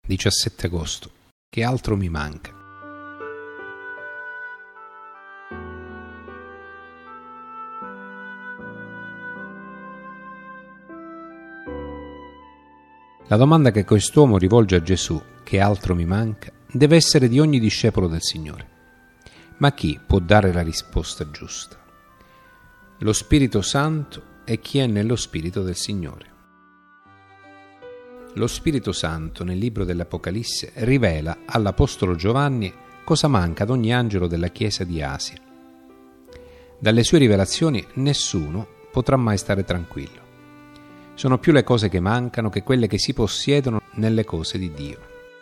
17 agosto. Che altro mi manca? La domanda che quest'uomo rivolge a Gesù, che altro mi manca, deve essere di ogni discepolo del Signore. Ma chi può dare la risposta giusta? Lo Spirito Santo e chi è nello Spirito del Signore. Lo Spirito Santo nel libro dell'Apocalisse rivela all'Apostolo Giovanni cosa manca ad ogni angelo della Chiesa di Asia. Dalle sue rivelazioni nessuno potrà mai stare tranquillo. Sono più le cose che mancano che quelle che si possiedono nelle cose di Dio.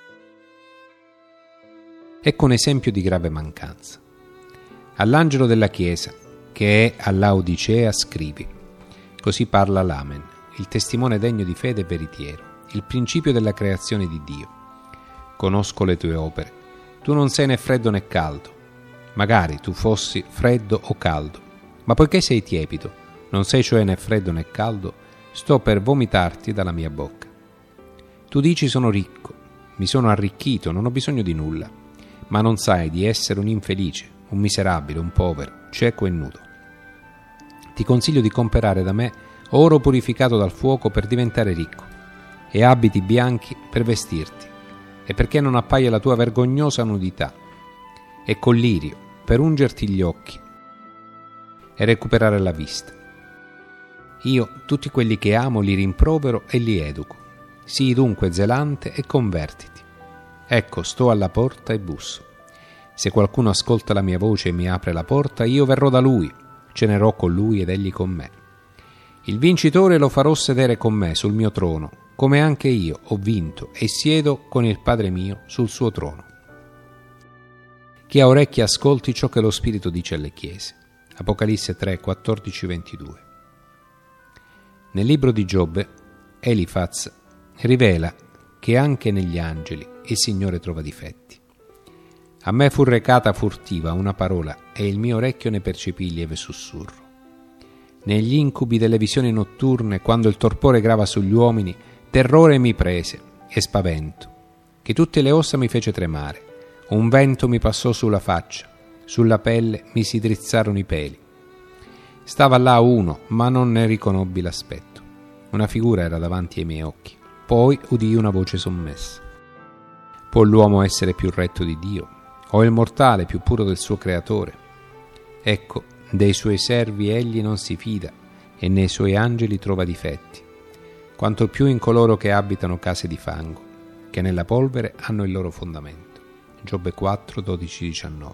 Ecco un esempio di grave mancanza. All'angelo della Chiesa, che è a Laodicea, scrivi: così parla l'Amen, il testimone degno di fede e veritiero, il principio della creazione di Dio. Conosco le tue opere. Tu non sei né freddo né caldo. Magari tu fossi freddo o caldo, ma poiché sei tiepido, non sei cioè né freddo né caldo, sto per vomitarti dalla mia bocca. Tu dici: sono ricco, mi sono arricchito, non ho bisogno di nulla, ma non sai di essere un infelice, un miserabile, un povero, cieco e nudo. Ti consiglio di comprare da me oro purificato dal fuoco per diventare ricco, e abiti bianchi per vestirti, e perché non appaia la tua vergognosa nudità, e collirio per ungerti gli occhi e recuperare la vista. Io tutti quelli che amo li rimprovero e li educo. Sii dunque zelante e convertiti. Ecco, sto alla porta e busso. Se qualcuno ascolta la mia voce e mi apre la porta, io verrò da lui, cenerò con lui ed egli con me. Il vincitore lo farò sedere con me sul mio trono, come anche io ho vinto e siedo con il Padre mio sul suo trono. Chi ha orecchi ascolti ciò che lo Spirito dice alle chiese. Apocalisse 3, 14, 22. Nel libro di Giobbe, Elifaz rivela che anche negli angeli il Signore trova difetti. A me fu recata furtiva una parola e il mio orecchio ne percepì lieve sussurro. Negli incubi delle visioni notturne, quando il torpore grava sugli uomini, terrore mi prese e spavento, che tutte le ossa mi fece tremare. Un vento mi passò sulla faccia, sulla pelle mi si drizzarono i peli. Stava là uno, ma non ne riconobbi l'aspetto. Una figura era davanti ai miei occhi. Poi udii una voce sommessa. Può l'uomo essere più retto di Dio? O il mortale più puro del suo creatore? Ecco, dei suoi servi egli non si fida, e nei suoi angeli trova difetti, quanto più in coloro che abitano case di fango, che nella polvere hanno il loro fondamento. Giobbe 4, 12, 19.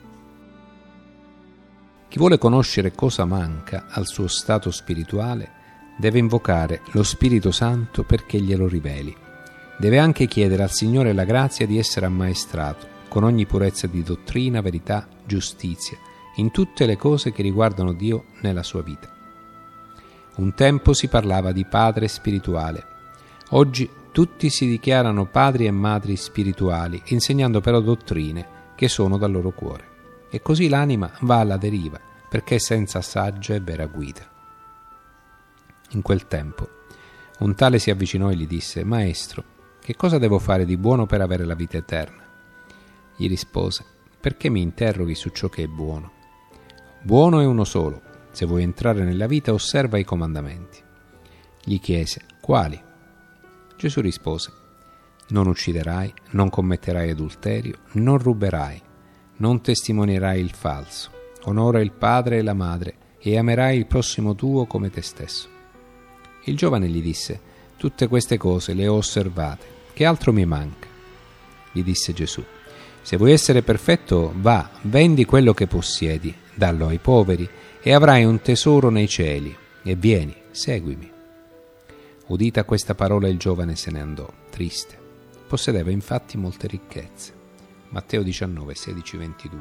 Chi vuole conoscere cosa manca al suo stato spirituale deve invocare lo Spirito Santo perché glielo riveli. Deve anche chiedere al Signore la grazia di essere ammaestrato con ogni purezza di dottrina, verità, giustizia, in tutte le cose che riguardano Dio nella sua vita. Un tempo si parlava di padre spirituale. Oggi tutti si dichiarano padri e madri spirituali, insegnando però dottrine che sono dal loro cuore. E così l'anima va alla deriva, perché è senza saggia e vera guida. In quel tempo un tale si avvicinò e gli disse: Maestro, che cosa devo fare di buono per avere la vita eterna? Gli rispose: perché mi interroghi su ciò che è buono? Buono è uno solo. Se vuoi entrare nella vita, osserva i comandamenti. Gli chiese: quali? Gesù rispose: non ucciderai, non commetterai adulterio, non ruberai, non testimonierai il falso, onora il padre e la madre e amerai il prossimo tuo come te stesso. Il giovane gli disse: tutte queste cose le ho osservate, che altro mi manca? Gli disse Gesù: se vuoi essere perfetto, va, vendi quello che possiedi, dallo ai poveri e avrai un tesoro nei cieli, e vieni, seguimi. Udita questa parola il giovane se ne andò, triste. Possedeva infatti molte ricchezze. Matteo 19, 16, 22.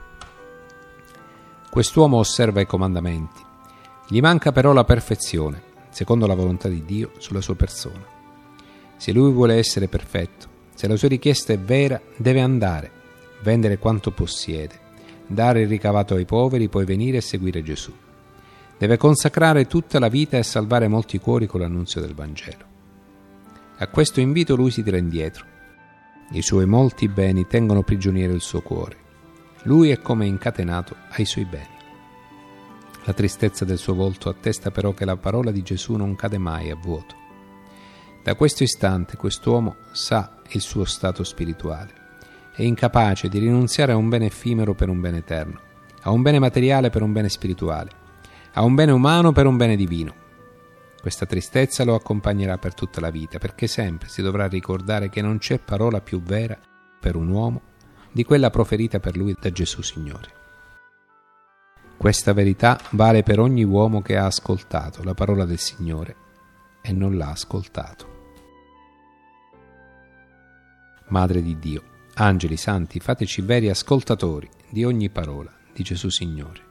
Quest'uomo osserva i comandamenti. Gli manca però la perfezione, secondo la volontà di Dio, sulla sua persona. Se lui vuole essere perfetto, se la sua richiesta è vera, deve andare, vendere quanto possiede, dare il ricavato ai poveri, poi venire e seguire Gesù. Deve consacrare tutta la vita e salvare molti cuori con l'annunzio del Vangelo. A questo invito lui si tira indietro, I suoi molti beni tengono prigioniero il suo cuore. Lui è come incatenato ai suoi beni. La tristezza del suo volto attesta però che la parola di Gesù non cade mai a vuoto. Da questo istante quest'uomo sa il suo stato spirituale. È incapace di rinunziare a un bene effimero per un bene eterno, a un bene materiale per un bene spirituale, a un bene umano per un bene divino. Questa tristezza lo accompagnerà per tutta la vita, perché sempre si dovrà ricordare che non c'è parola più vera per un uomo di quella proferita per lui da Gesù Signore. Questa verità vale per ogni uomo che ha ascoltato la parola del Signore e non l'ha ascoltato. Madre di Dio, angeli santi, fateci veri ascoltatori di ogni parola di Gesù Signore.